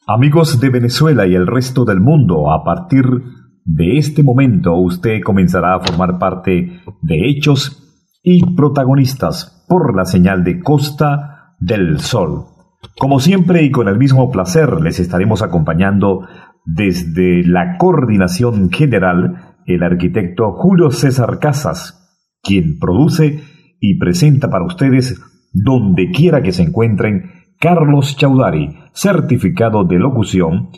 Amigos de Venezuela y el resto del mundo, a partir de este momento usted comenzará a formar parte de Hechos y Protagonistas por la señal de Costa del Sol. Como siempre y con el mismo placer les estaremos acompañando desde la coordinación general el arquitecto Julio César Casas, quien produce y presenta para ustedes donde quiera que se encuentren Carlos Chaudhary, certificado de locución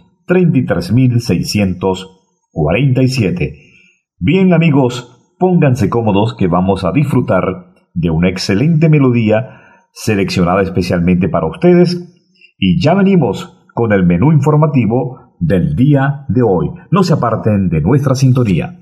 33.647. Bien amigos, pónganse cómodos que vamos a disfrutar de una excelente melodía seleccionada especialmente para ustedes y ya venimos con el menú informativo del día de hoy. No se aparten de nuestra sintonía.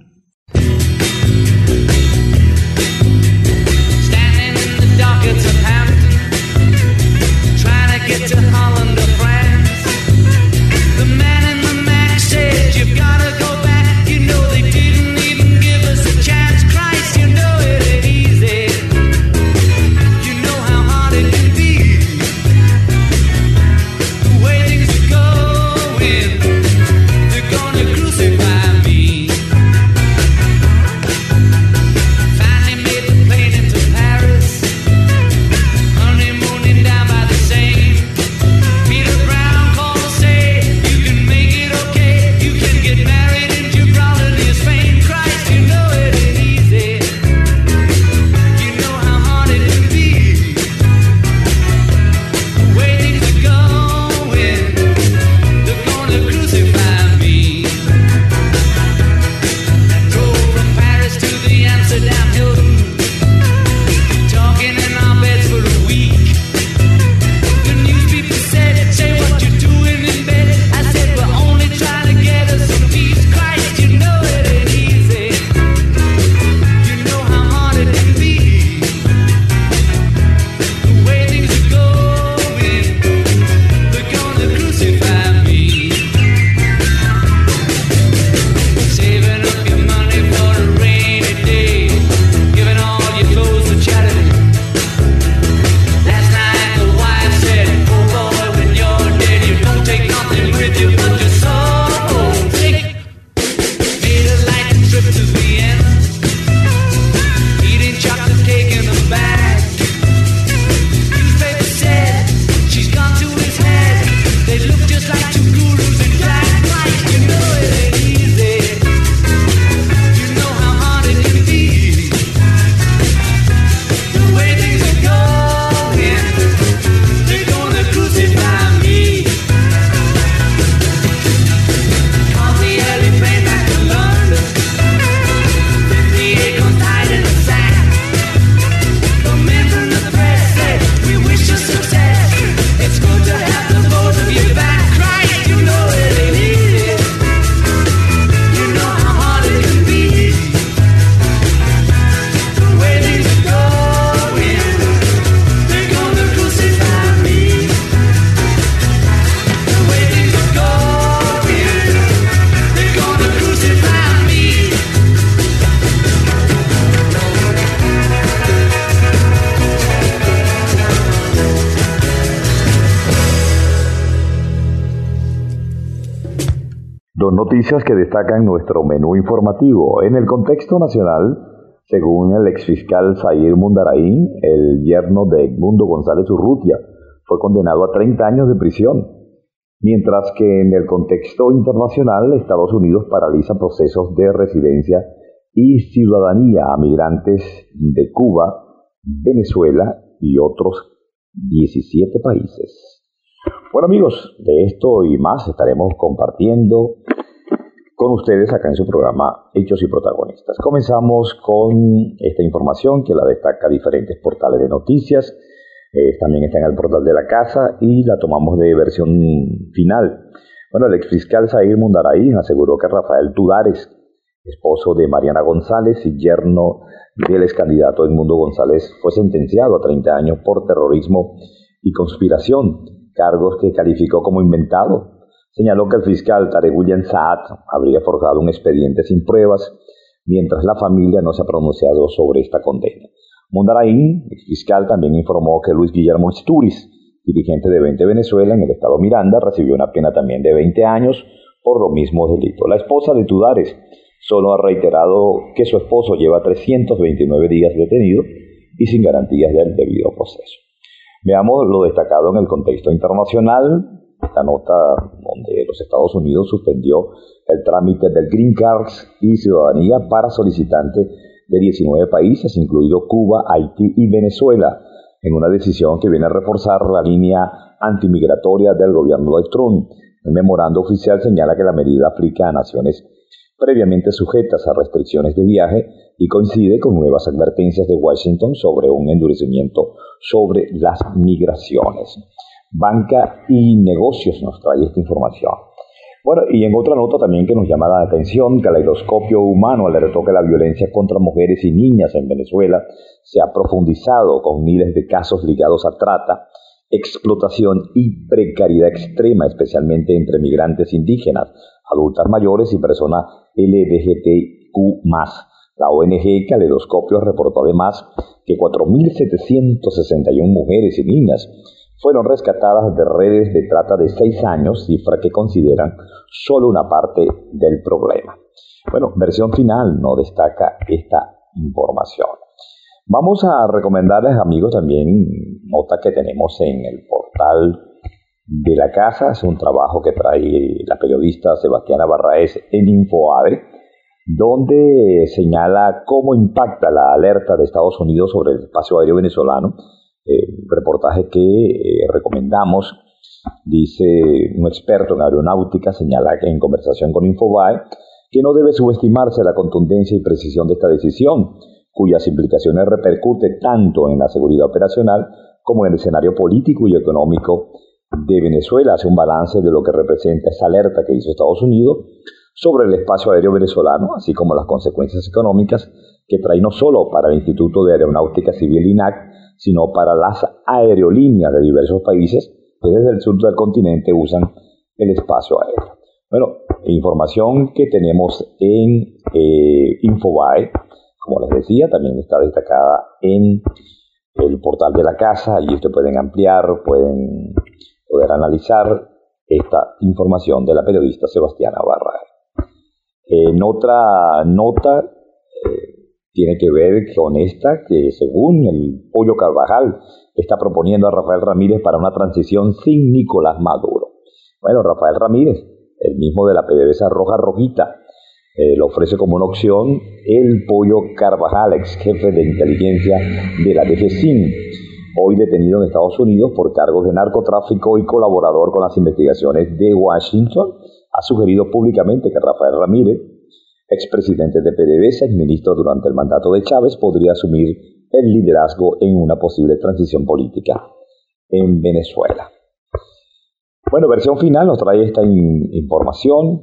Noticias que destacan nuestro menú informativo. En el contexto nacional, según el exfiscal Zair Mundarraín, el yerno de Edmundo González Urrutia fue condenado a 30 años de prisión, mientras que en el contexto internacional, Estados Unidos paraliza procesos de residencia y ciudadanía a migrantes de Cuba, Venezuela y otros 17 países. Bueno amigos, de esto y más estaremos compartiendo con ustedes acá en su programa Hechos y Protagonistas. Comenzamos con esta información que la destaca diferentes portales de noticias. También está en el portal de la casa y la tomamos de versión final. Bueno, el exfiscal Zair Mundarraín aseguró que Rafael Tudares, esposo de Mariana González y yerno del excandidato Edmundo González, fue sentenciado a 30 años por terrorismo y conspiración, cargos que calificó como inventados. Señaló que el fiscal Tarek William Saad habría forjado un expediente sin pruebas, mientras la familia no se ha pronunciado sobre esta condena. Mundarraín, exfiscal, también informó que Luis Guillermo Istúriz, dirigente de 20 Venezuela en el estado Miranda, recibió una pena también de 20 años por lo mismo delito. La esposa de Tudares solo ha reiterado que su esposo lleva 329 días detenido y sin garantías del debido proceso. Veamos lo destacado en el contexto internacional. Esta nota donde los Estados Unidos suspendió el trámite del Green Cards y ciudadanía para solicitantes de 19 países, incluido Cuba, Haití y Venezuela, en una decisión que viene a reforzar la línea antimigratoria del gobierno de Trump. El memorando oficial señala que la medida aplica a naciones previamente sujetas a restricciones de viaje y coincide con nuevas advertencias de Washington sobre un endurecimiento sobre las migraciones. Banca y negocios nos trae esta información. Bueno, y en otra nota también que nos llama la atención, Caleidoscopio Humano alertó que la violencia contra mujeres y niñas en Venezuela se ha profundizado con miles de casos ligados a trata, explotación y precariedad extrema, especialmente entre migrantes indígenas, adultas mayores y personas LGBTQ+. La ONG Caleidoscopio reportó además que 4.761 mujeres y niñas fueron rescatadas de redes de trata de 6 años, cifra que consideran solo una parte del problema. Bueno, versión final no destaca esta información. Vamos a recomendarles, amigos, también nota que tenemos en el portal de la casa. Es un trabajo que trae la periodista Sebastiana Barraez en Infoave, donde señala cómo impacta la alerta de Estados Unidos sobre el espacio aéreo venezolano. Reportaje que recomendamos. Dice un experto en aeronáutica, señala que en conversación con Infobae que no debe subestimarse la contundencia y precisión de esta decisión, cuyas implicaciones repercuten tanto en la seguridad operacional como en el escenario político y económico de Venezuela. Hace un balance de lo que representa esa alerta que hizo Estados Unidos sobre el espacio aéreo venezolano, así como las consecuencias económicas que trae no solo para el Instituto de Aeronáutica Civil INAC, sino para las aerolíneas de diversos países que desde el sur del continente usan el espacio aéreo. Bueno, información que tenemos en Infobae, como les decía, también está destacada en el portal de la casa, y ustedes pueden ampliar, pueden poder analizar esta información de la periodista Sebastiana Barra. En otra nota tiene que ver con esta, que según el Pollo Carvajal está proponiendo a Rafael Ramírez para una transición sin Nicolás Maduro. Bueno, Rafael Ramírez, el mismo de la PDVSA Roja Rojita, lo ofrece como una opción el Pollo Carvajal, ex jefe de inteligencia de la DGCIN, hoy detenido en Estados Unidos por cargos de narcotráfico y colaborador con las investigaciones de Washington. Ha sugerido públicamente que Rafael Ramírez, expresidente de PDVSA, exministro durante el mandato de Chávez, podría asumir el liderazgo en una posible transición política en Venezuela. Bueno, versión final nos trae esta información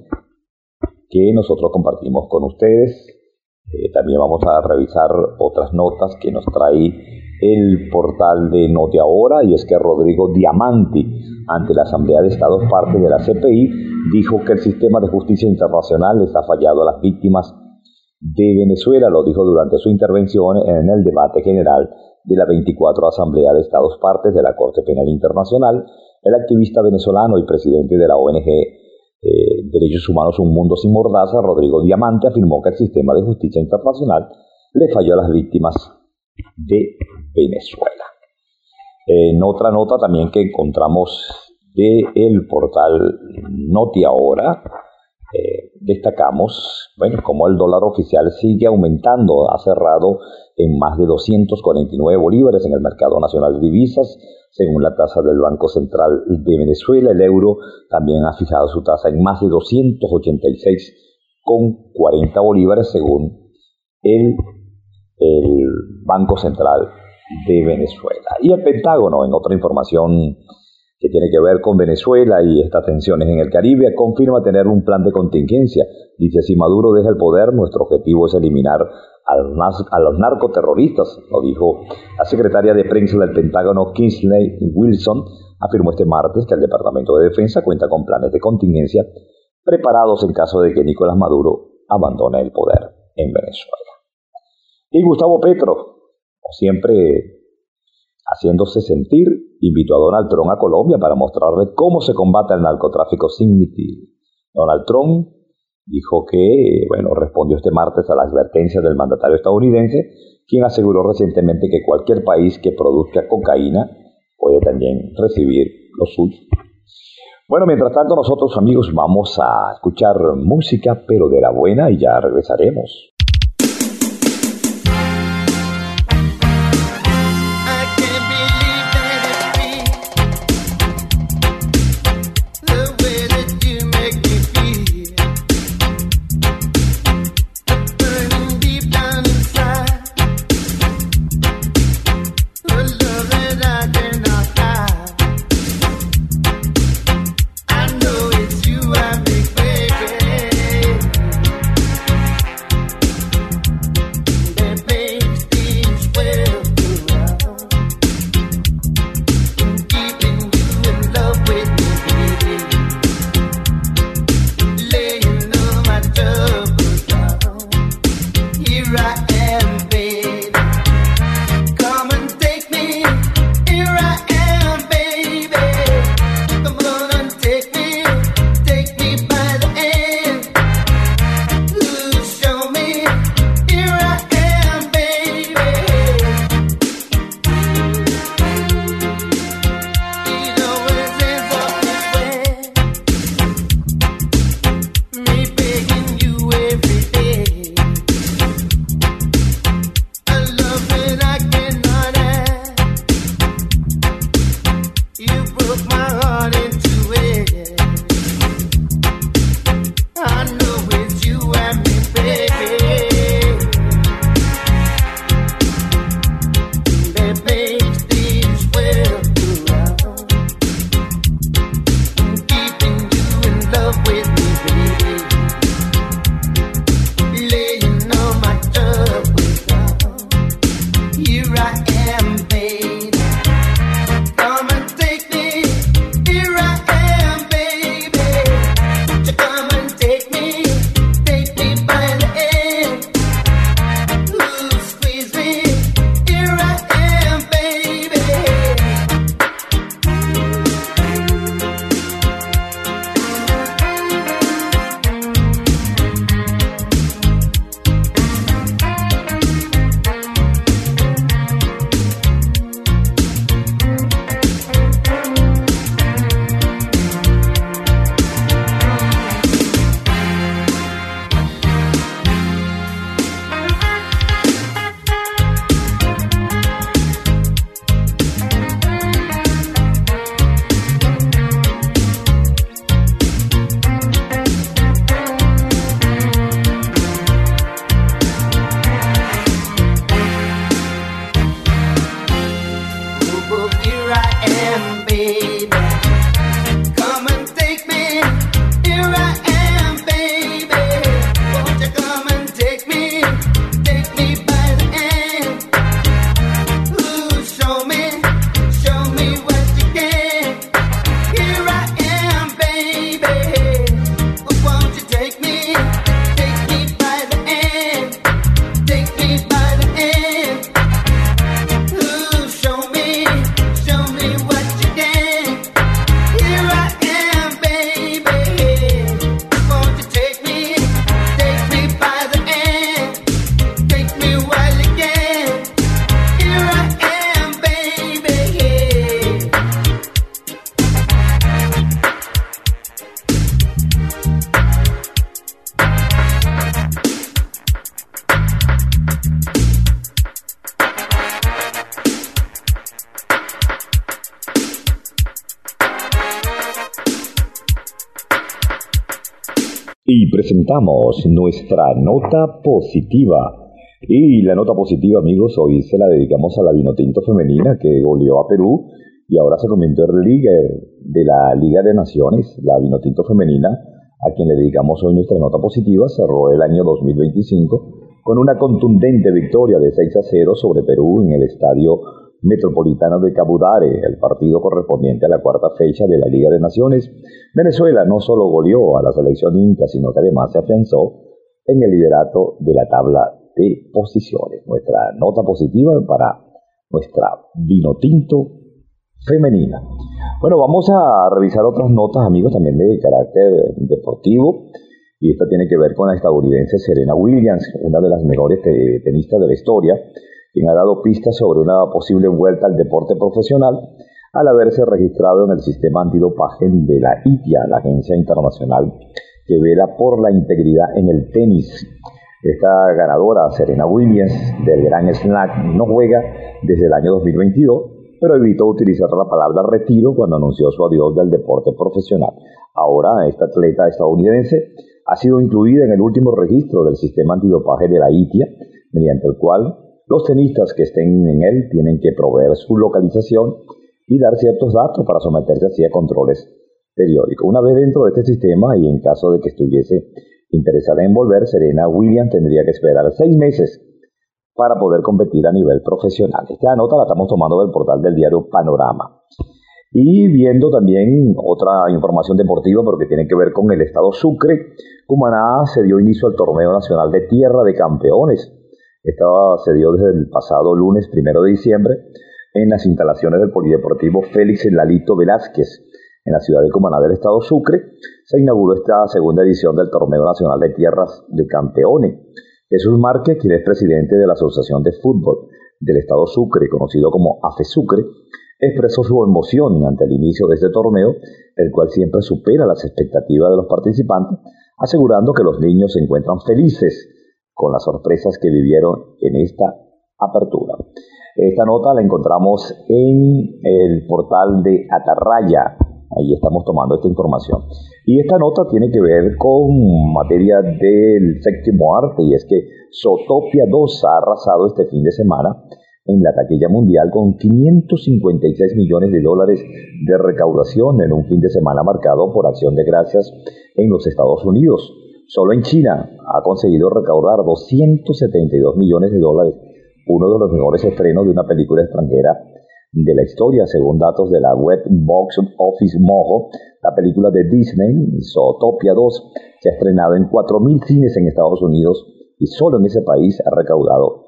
que nosotros compartimos con ustedes. También vamos a revisar otras notas que nos trae el portal de Note Ahora, y es que Rodrigo Diamanti, ante la Asamblea de Estados parte de la CPI, dijo que el sistema de justicia internacional les ha fallado a las víctimas de Venezuela. Lo dijo durante su intervención en el debate general de la 24 Asamblea de Estados partes de la Corte Penal Internacional. El activista venezolano y presidente de la ONG Derechos Humanos Un Mundo Sin Mordaza, Rodrigo Diamante, afirmó que el sistema de justicia internacional le falló a las víctimas de Venezuela. En otra nota también que encontramos del portal Noti Ahora, destacamos, cómo el dólar oficial sigue aumentando. Ha cerrado en más de 249 bolívares en el mercado nacional de divisas, según la tasa del Banco Central de Venezuela. El euro también ha fijado su tasa en más de 286,40 bolívares, según el Banco Central de Venezuela. Y el Pentágono, en otra información que tiene que ver con Venezuela y estas tensiones en el Caribe, confirma tener un plan de contingencia. Dice: si Maduro deja el poder, nuestro objetivo es eliminar a los narcoterroristas. Lo dijo la secretaria de prensa del Pentágono, Kingsley Wilson. Afirmó este martes que el Departamento de Defensa cuenta con planes de contingencia preparados en caso de que Nicolás Maduro abandone el poder en Venezuela. Y Gustavo Petro, como siempre, Haciéndose sentir, invitó a Donald Trump a Colombia para mostrarle cómo se combate el narcotráfico sin mitil. Donald Trump dijo que, respondió este martes a la advertencia del mandatario estadounidense, quien aseguró recientemente que cualquier país que produzca cocaína puede también recibir lo suyo. Bueno, mientras tanto nosotros, amigos, vamos a escuchar música, pero de la buena, y ya regresaremos. Y presentamos nuestra nota positiva. Y la nota positiva, amigos, hoy se la dedicamos a la Vinotinto femenina que goleó a Perú y ahora se convirtió en líder de la Liga de Naciones. La Vinotinto femenina, a quien le dedicamos hoy nuestra nota positiva, cerró el año 2025 con una contundente victoria de 6-0 sobre Perú en el Estadio Metropolitano de Cabudare, el partido correspondiente a la cuarta fecha de la Liga de Naciones. Venezuela no solo goleó a la selección inca, sino que además se afianzó en el liderato de la tabla de posiciones. Nuestra nota positiva para nuestra vino tinto femenina. Bueno, vamos a revisar otras notas, amigos, también de carácter deportivo, y esta tiene que ver con la estadounidense Serena Williams, una de las mejores tenistas de la historia, quien ha dado pistas sobre una posible vuelta al deporte profesional al haberse registrado en el sistema antidopaje de la ITIA, la Agencia Internacional que vela por la integridad en el tenis. Esta ganadora, Serena Williams, del Grand Slam, no juega desde el año 2022, pero evitó utilizar la palabra retiro cuando anunció su adiós del deporte profesional. Ahora, esta atleta estadounidense ha sido incluida en el último registro del sistema antidopaje de la ITIA, mediante el cual los tenistas que estén en él tienen que proveer su localización y dar ciertos datos para someterse así a controles periódicos. Una vez dentro de este sistema, y en caso de que estuviese interesada en volver, Serena Williams tendría que esperar 6 meses para poder competir a nivel profesional. Esta nota la estamos tomando del portal del diario Panorama. Y viendo también otra información deportiva, porque tiene que ver con el estado Sucre, Cumaná se dio inicio al torneo nacional de Tierra de Campeones. Esta se dio desde el pasado lunes 1 de diciembre en las instalaciones del Polideportivo Félix Lalito Velázquez, en la ciudad de Cumaná del estado Sucre. Se inauguró esta segunda edición del Torneo Nacional de Tierras de Campeones. Jesús Márquez, quien es presidente de la Asociación de Fútbol del estado Sucre, conocido como AFESucre, expresó su emoción ante el inicio de este torneo, el cual siempre supera las expectativas de los participantes, asegurando que los niños se encuentran felices con las sorpresas que vivieron en esta apertura. Esta nota la encontramos en el portal de Atarraya. Ahí estamos tomando esta información. Y esta nota tiene que ver con materia del séptimo arte, y es que Zootopia 2 ha arrasado este fin de semana en la taquilla mundial con $556 millones de recaudación en un fin de semana marcado por Acción de Gracias en los Estados Unidos. Solo en China ha conseguido recaudar $272 millones, uno de los mejores estrenos de una película extranjera de la historia, según datos de la web Box Office Mojo. La película de Disney, Zootopia 2, se ha estrenado en 4.000 cines en Estados Unidos y solo en ese país ha recaudado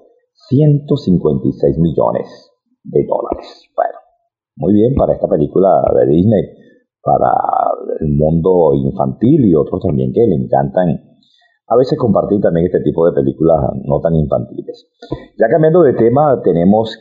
$156 millones. Bueno, muy bien para esta película de Disney, para el mundo infantil y otros también que le encantan a veces compartir también este tipo de películas no tan infantiles. Ya cambiando de tema, tenemos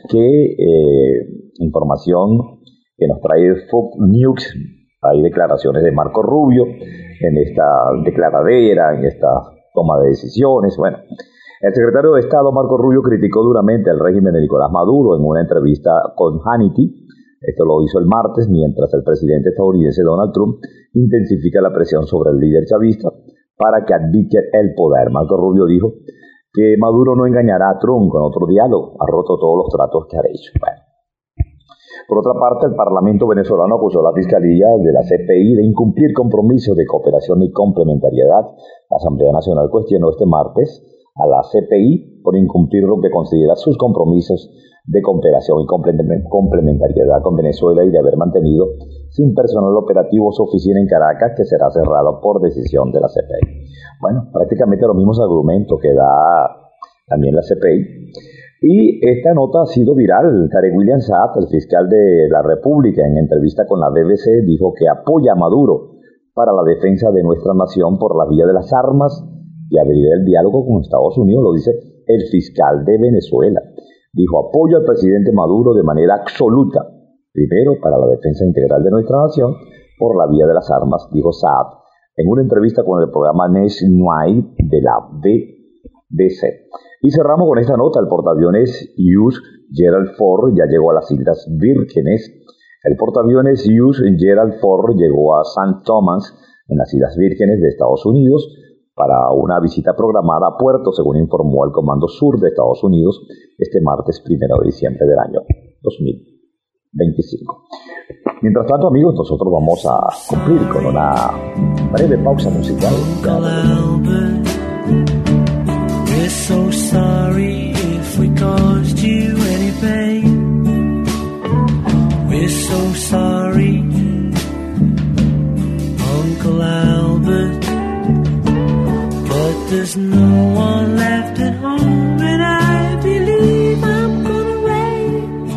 información que nos trae Fox News. Hay declaraciones de Marco Rubio en esta declaradera, en esta toma de decisiones. Bueno, el secretario de Estado Marco Rubio criticó duramente el régimen de Nicolás Maduro en una entrevista con Hannity. Esto lo hizo el martes, mientras el presidente estadounidense Donald Trump intensifica la presión sobre el líder chavista para que abdique el poder. Marco Rubio dijo que Maduro no engañará a Trump con otro diálogo, ha roto todos los tratos que ha hecho. Bueno. Por otra parte, el Parlamento venezolano acusó a la Fiscalía de la CPI de incumplir compromisos de cooperación y complementariedad. La Asamblea Nacional cuestionó este martes a la CPI por incumplir lo que considera sus compromisos de cooperación y complementariedad con Venezuela y de haber mantenido sin personal operativo su oficina en Caracas, que será cerrada por decisión de la CPI. Bueno, prácticamente los mismos argumentos que da también la CPI. Y esta nota ha sido viral. Tarek William Saad, el fiscal de la República, en entrevista con la BBC, dijo que apoya a Maduro para la defensa de nuestra nación por la vía de las armas y abrir el diálogo con Estados Unidos, lo dice el fiscal de Venezuela. Dijo: apoyo al presidente Maduro de manera absoluta, primero para la defensa integral de nuestra nación por la vía de las armas, dijo Saad en una entrevista con el programa Nationwide de la BBC. Y cerramos con esta nota. El portaaviones US Gerald Ford ya llegó a las Islas Vírgenes. El portaaviones US Gerald Ford llegó a St. Thomas, en las Islas Vírgenes de Estados Unidos, para una visita programada a puerto, según informó el Comando Sur de Estados Unidos este martes 1 de diciembre del año 2025. Mientras tanto, amigos, nosotros vamos a cumplir con una breve pausa musical. We're so sorry if we caused you any pain. We're so sorry, Uncle Albert. But there's no one left at home, and I believe I'm gonna wait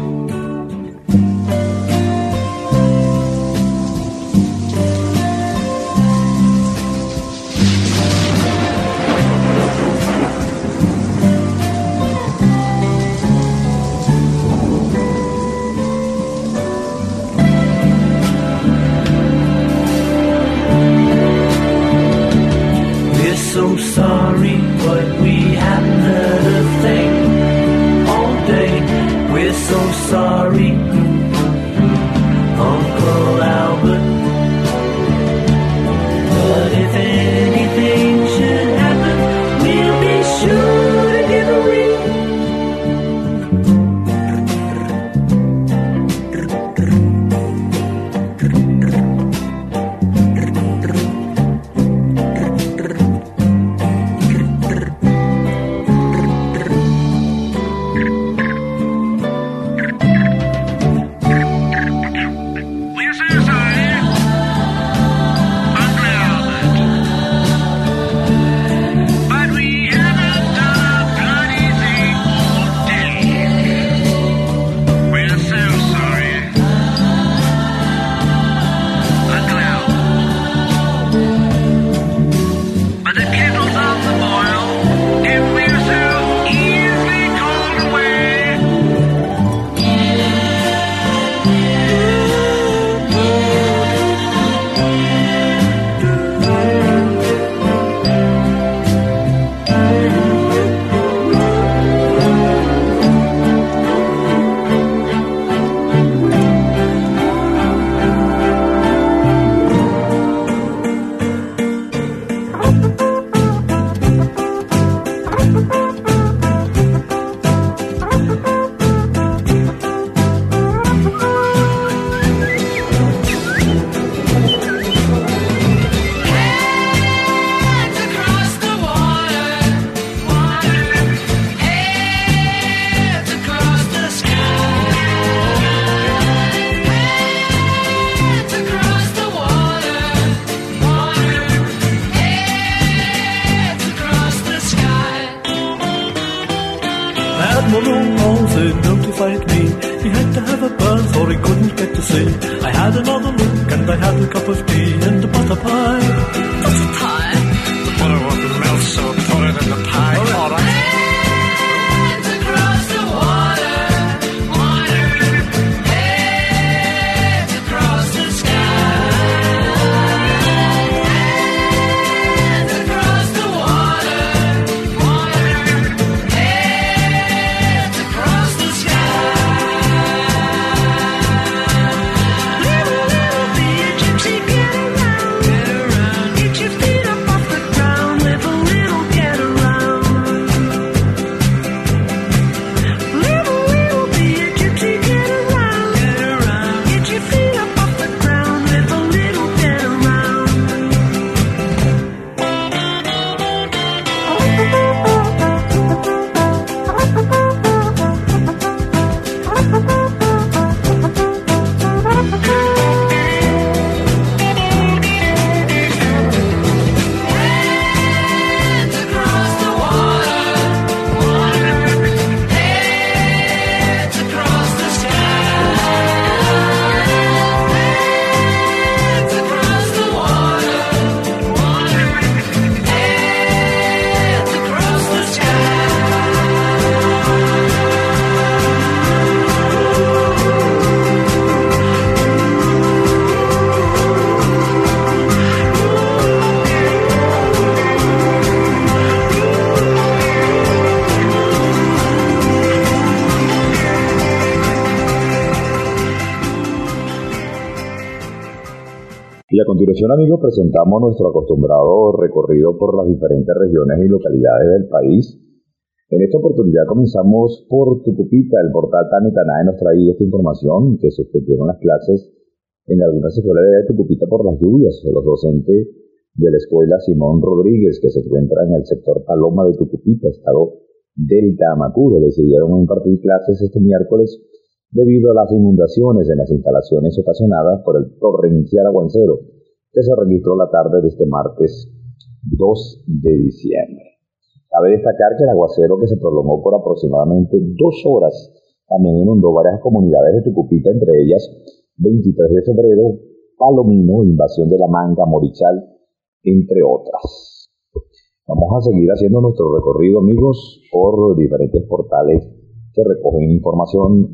so sorry, but we haven't heard a thing all day. We're so sorry, Uncle Albert. But if anything should happen, we'll be sure to give a ring. Y a continuación, amigos, presentamos nuestro acostumbrado recorrido por las diferentes regiones y localidades del país. En esta oportunidad comenzamos por Tucupita. El portal Tanetanae nos trae esta información que suspendieron las clases en algunas escuelas de Tucupita por las lluvias. Los docentes de la escuela Simón Rodríguez, que se encuentra en el sector Paloma de Tucupita, estado Delta Amacuro, decidieron impartir clases este miércoles debido a las inundaciones en las instalaciones ocasionadas por el torrencial aguacero que se registró la tarde de este martes 2 de diciembre. Cabe destacar que el aguacero, que se prolongó por aproximadamente 2 horas, también inundó varias comunidades de Tucupita, entre ellas 23 de febrero, Palomino, Invasión de la Manga, Morichal, entre otras. Vamos a seguir haciendo nuestro recorrido, amigos, por diferentes portales que recogen información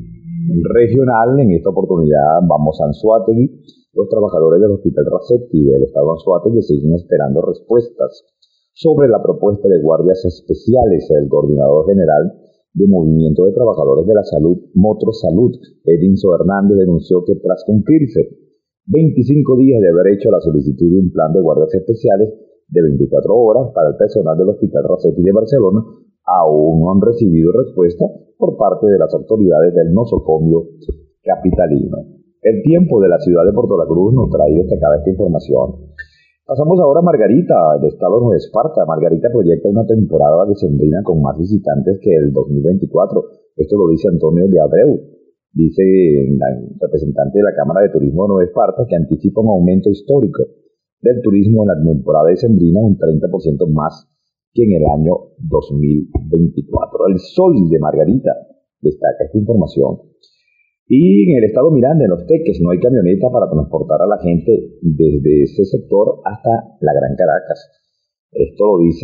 regional. En esta oportunidad vamos a Anzoátegui. Los trabajadores del Hospital Racetti del estado de Anzoátegui siguen esperando respuestas sobre la propuesta de guardias especiales. El coordinador general de Movimiento de Trabajadores de la Salud, Motrosalud, Edinson Hernández, denunció que tras cumplirse 25 días de haber hecho la solicitud de un plan de guardias especiales de 24 horas para el personal del Hospital Racetti de Barcelona, aún no han recibido respuesta por parte de las autoridades del nosocomio capitalino. El Tiempo de la ciudad de Puerto La Cruz nos trae destacada esta información. Pasamos ahora a Margarita, el estado de Nueva Esparta. Margarita proyecta una temporada decembrina con más visitantes que el 2024. Esto lo dice Antonio de Abreu, dice el representante de la Cámara de Turismo de Nueva Esparta, que anticipa un aumento histórico del turismo en la temporada decembrina, un 30% más que en el año 2024. El Sol de Margarita destaca esta información. Y en el estado Miranda, en Los Teques, no hay camioneta para transportar a la gente desde ese sector hasta la Gran Caracas. Esto lo dice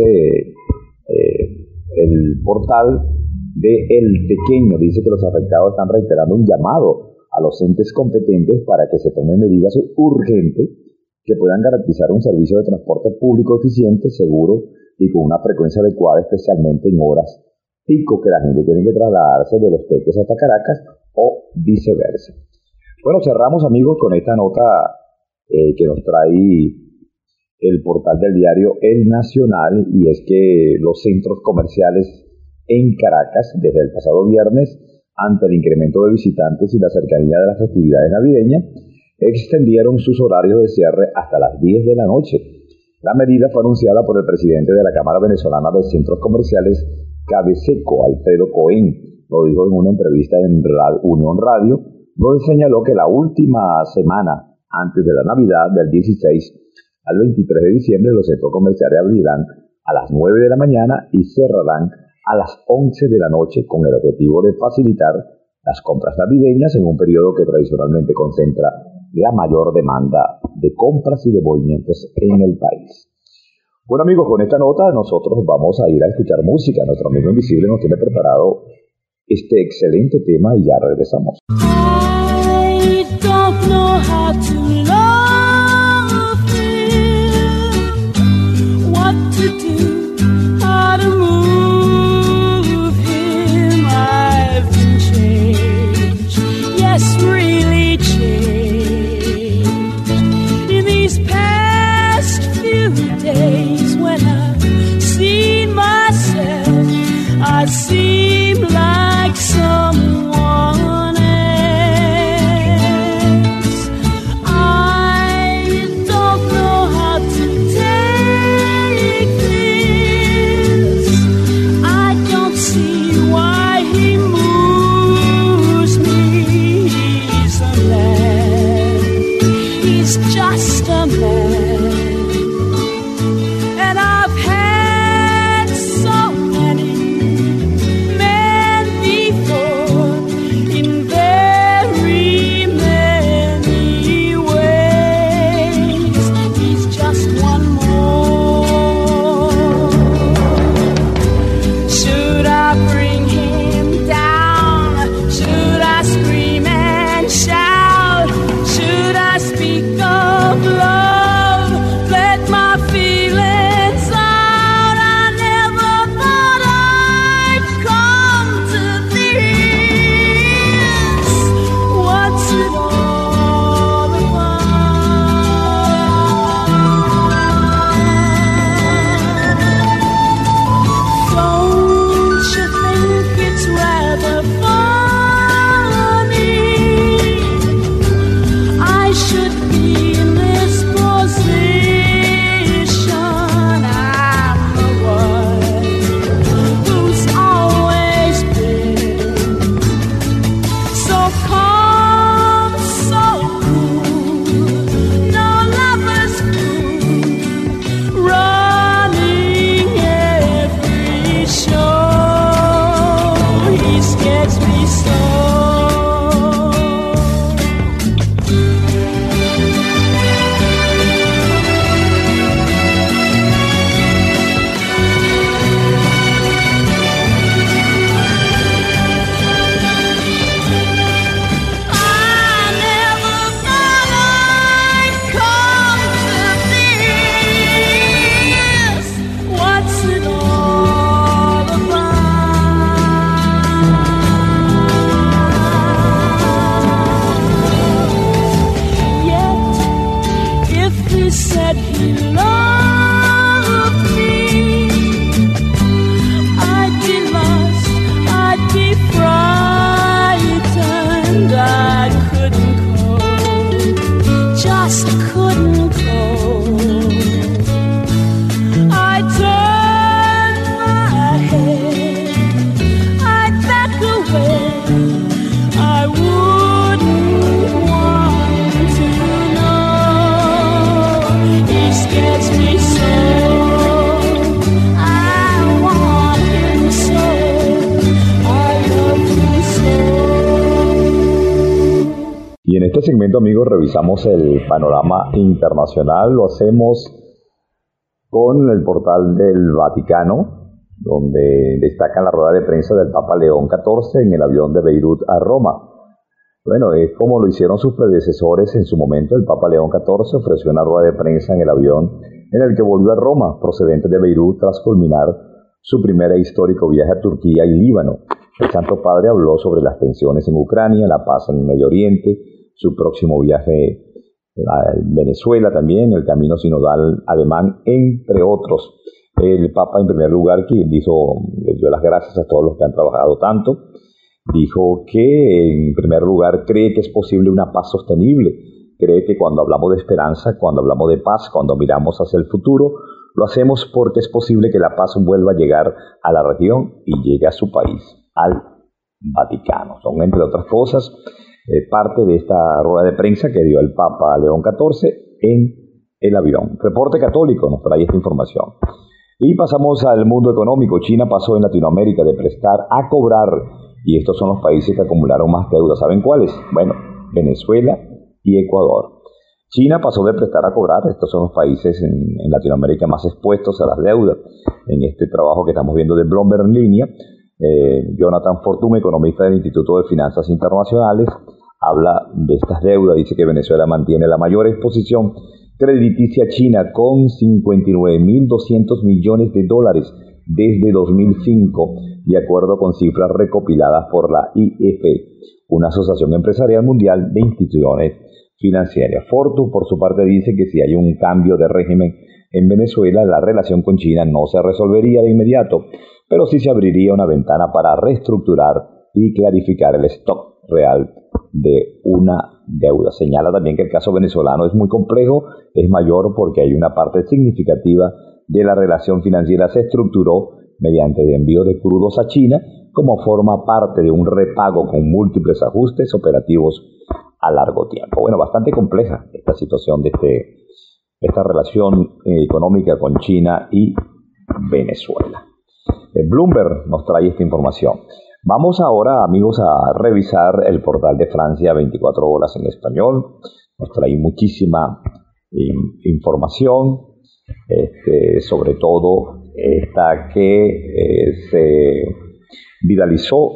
el portal de El Tequeño. Dice que los afectados están reiterando un llamado a los entes competentes para que se tomen medidas urgentes que puedan garantizar un servicio de transporte público eficiente, seguro y con una frecuencia adecuada, especialmente en horas pico, que la gente tiene que trasladarse de Los Teques hasta Caracas o viceversa. Bueno, cerramos, amigos, con esta nota que nos trae el portal del diario El Nacional, y es que los centros comerciales en Caracas, desde el pasado viernes, ante el incremento de visitantes y la cercanía de las festividades navideñas, extendieron sus horarios de cierre hasta las 10 de la noche. La medida fue anunciada por el presidente de la Cámara Venezolana de Centros Comerciales, Cabeseco, Alfredo Cohen. Lo dijo en una entrevista en Unión Radio, donde señaló que la última semana antes de la Navidad, del 16 al 23 de diciembre, los centros comerciales abrirán a las 9 de la mañana y cerrarán a las 11 de la noche, con el objetivo de facilitar las compras navideñas en un periodo que tradicionalmente concentra la mayor demanda de compras y de movimientos en el país. Bueno, amigos, con esta nota nosotros vamos a ir a escuchar música. Nuestro amigo invisible nos tiene preparado este excelente tema y ya regresamos. I don't know how to love him, what to do, how to move him. I've been changed, yes, really changed. In these past few days, when I've seen myself, I seem like someone else. I said he loved me, I'd be lost, I'd be frightened, I couldn't cope, just couldn't cope. I turned my head, I'd back away, I wouldn't want to know. He scares me so, I want him so, I love him so. Y en este segmento, amigos, revisamos el panorama internacional. Lo hacemos con el portal del Vaticano, donde destacan la rueda de prensa del Papa León XIV en el avión de Beirut a Roma. Bueno, es como lo hicieron sus predecesores en su momento. El Papa León XIV ofreció una rueda de prensa en el avión en el que volvió a Roma, procedente de Beirut, tras culminar su primer e histórico viaje a Turquía y Líbano. El Santo Padre habló sobre las tensiones en Ucrania, la paz en Medio Oriente, su próximo viaje a Venezuela también, el camino sinodal alemán, entre otros. El Papa, en primer lugar, que les dio las gracias a todos los que han trabajado tanto, dijo que, en primer lugar, cree que es posible una paz sostenible, cree que cuando hablamos de esperanza, cuando hablamos de paz, cuando miramos hacia el futuro, lo hacemos porque es posible que la paz vuelva a llegar a la región y llegue a su país, al Vaticano. Son, entre otras cosas, parte de esta rueda de prensa que dio el Papa León XIV en el avión. Reporte Católico nos trae esta información. Y pasamos al mundo económico. China pasó en Latinoamérica de prestar a cobrar, y estos son los países que acumularon más deuda. ¿Saben cuáles? Bueno, Venezuela y Ecuador. China pasó de prestar a cobrar. Estos son los países en Latinoamérica más expuestos a las deudas. En este trabajo que estamos viendo de Bloomberg en línea, Jonathan Fortum, economista del Instituto de Finanzas Internacionales, habla de estas deudas. Dice que Venezuela mantiene la mayor exposición crediticia china con 59.200 millones de dólares desde 2005, de acuerdo con cifras recopiladas por la IF, una asociación empresarial mundial de instituciones financieras. Fortum, por su parte, dice que si hay un cambio de régimen en Venezuela, la relación con China no se resolvería de inmediato, pero sí se abriría una ventana para reestructurar y clarificar el stock real de una deuda. Señala también que el caso venezolano es muy complejo, es mayor porque hay una parte significativa de la relación financiera se estructuró mediante el envío de crudos a China como forma parte de un repago con múltiples ajustes operativos a largo tiempo. Bueno, bastante compleja esta situación de esta relación económica con China y Venezuela. Bloomberg nos trae esta información. Vamos ahora, amigos, a revisar el portal de Francia 24 horas en español. Nos trae muchísima información, sobre todo esta que se viralizó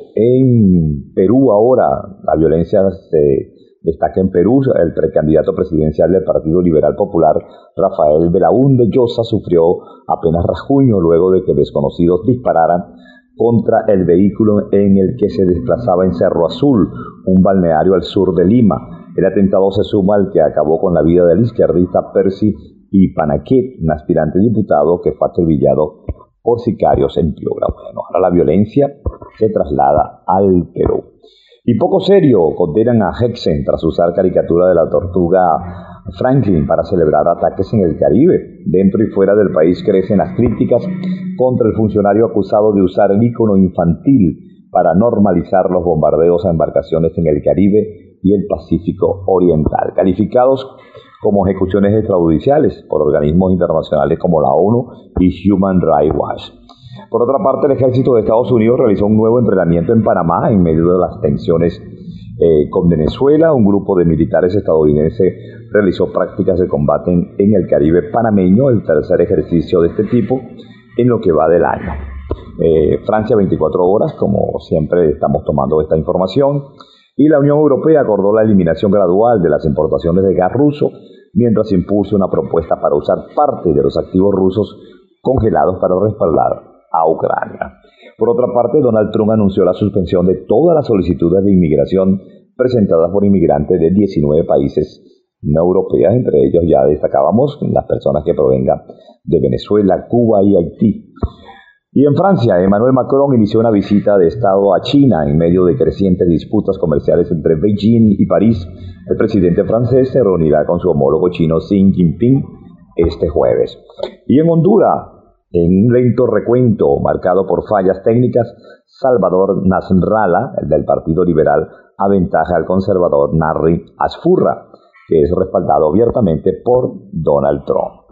en Perú ahora. La violencia se destaca en Perú. El precandidato presidencial del Partido Liberal Popular, Rafael Belaúnde Llosa, sufrió apenas rasguño luego de que desconocidos dispararan contra el vehículo en el que se desplazaba en Cerro Azul, un balneario al sur de Lima. El atentado se suma al que acabó con la vida del izquierdista Percy Ipanaquet, un aspirante diputado que fue acribillado por sicarios en Piura. Bueno, ahora la violencia se traslada al Perú. Y poco serio, condenan a Hexen tras usar caricatura de la tortuga Franklin para celebrar ataques en el Caribe. Dentro y fuera del país crecen las críticas contra el funcionario acusado de usar el ícono infantil para normalizar los bombardeos a embarcaciones en el Caribe y el Pacífico Oriental, calificados como ejecuciones extrajudiciales por organismos internacionales como la ONU y Human Rights Watch. Por otra parte, el ejército de Estados Unidos realizó un nuevo entrenamiento en Panamá en medio de las tensiones con Venezuela. Un grupo de militares estadounidenses realizó prácticas de combate en el Caribe panameño, el tercer ejercicio de este tipo en lo que va del año. Francia 24 horas, como siempre estamos tomando esta información, y la Unión Europea acordó la eliminación gradual de las importaciones de gas ruso, mientras impulsa una propuesta para usar parte de los activos rusos congelados para respaldar a Ucrania. Por otra parte, Donald Trump anunció la suspensión de todas las solicitudes de inmigración presentadas por inmigrantes de 19 países no europeas, entre ellos ya destacábamos las personas que provengan de Venezuela, Cuba y Haití. Y en Francia, Emmanuel Macron inició una visita de Estado a China en medio de crecientes disputas comerciales entre Beijing y París. El presidente francés se reunirá con su homólogo chino Xi Jinping este jueves. Y en Honduras, en un lento recuento marcado por fallas técnicas, Salvador Nasralla, el del Partido Liberal, aventaja al conservador Narri Asfurra, que es respaldado abiertamente por Donald Trump.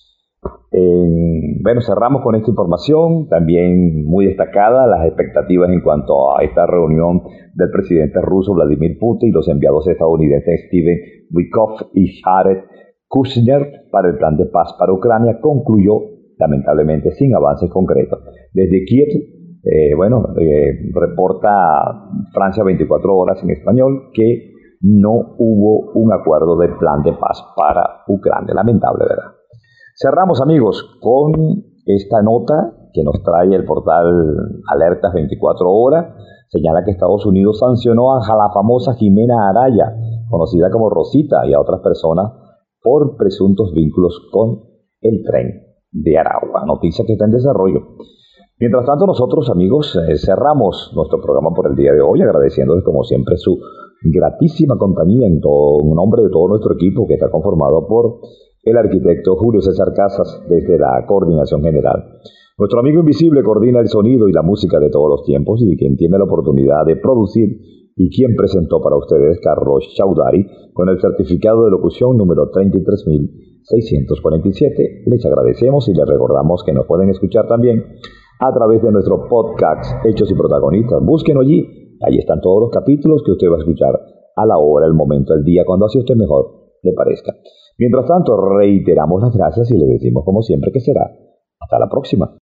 Bueno, cerramos con esta información, también muy destacada las expectativas en cuanto a esta reunión del presidente ruso Vladimir Putin y los enviados estadounidenses Steven Witkoff y Jared Kushner para el plan de paz para Ucrania concluyó lamentablemente sin avances concretos. Desde Kiev, reporta Francia 24 horas en español que no hubo un acuerdo de plan de paz para Ucrania. Lamentable, ¿verdad? Cerramos, amigos, con esta nota que nos trae el portal Alertas 24 horas. Señala que Estados Unidos sancionó a la famosa Jimena Araya, conocida como Rosita, y a otras personas por presuntos vínculos con el tren de Aragua. Noticia que está en desarrollo. Mientras tanto, nosotros, amigos, cerramos nuestro programa por el día de hoy, agradeciéndoles como siempre su gratísima compañía en nombre de todo nuestro equipo que está conformado por el arquitecto Julio César Casas desde la Coordinación General. Nuestro amigo invisible coordina el sonido y la música de todos los tiempos y quien tiene la oportunidad de producir y quien presentó para ustedes Carlos Chaudhary con el certificado de locución número 33.647. Les agradecemos y les recordamos que nos pueden escuchar también a través de nuestro podcast Hechos y Protagonistas. Búsquenlo allí. Ahí están todos los capítulos que usted va a escuchar a la hora, el momento, el día, cuando así a usted mejor le parezca. Mientras tanto, reiteramos las gracias y le decimos como siempre que será hasta la próxima.